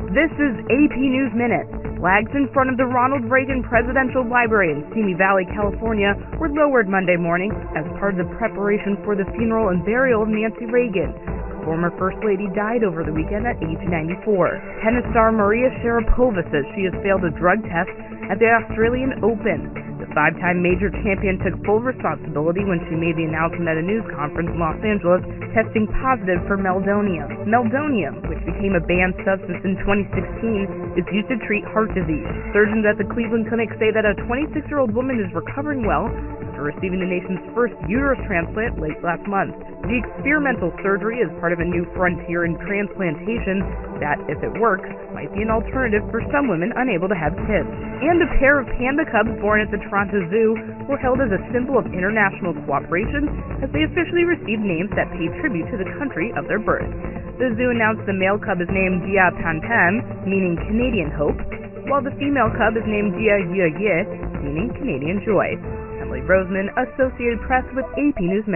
This is AP News Minute. Flags in front of the Ronald Reagan Presidential Library in Simi Valley, California, were lowered Monday morning as part of the preparation for the funeral and burial of Nancy Reagan. The former First Lady died over the weekend at age 94. Tennis star Maria Sharapova says she has failed a drug test at the Australian Open. The five-time major champion took full responsibility when she made the announcement at a news conference in Los Angeles, testing positive for meldonium. Meldonium, which became a banned substance in 2016, is used to treat heart disease. Surgeons at the Cleveland Clinic say that a 26-year-old woman is recovering well after receiving the nation's first uterus transplant late last month. The experimental surgery is part of a new frontier in transplantation that, if it works, might be an alternative for some women unable to have kids. And a pair of panda cubs born at the Toronto Zoo were held as a symbol of international cooperation as they officially received names that pay tribute to the country of their birth. The zoo announced the male cub is named Dia Pantan, meaning Canadian hope, while the female cub is named Dia Ye Ye, meaning Canadian joy. Emily Roseman, Associated Press with AP News.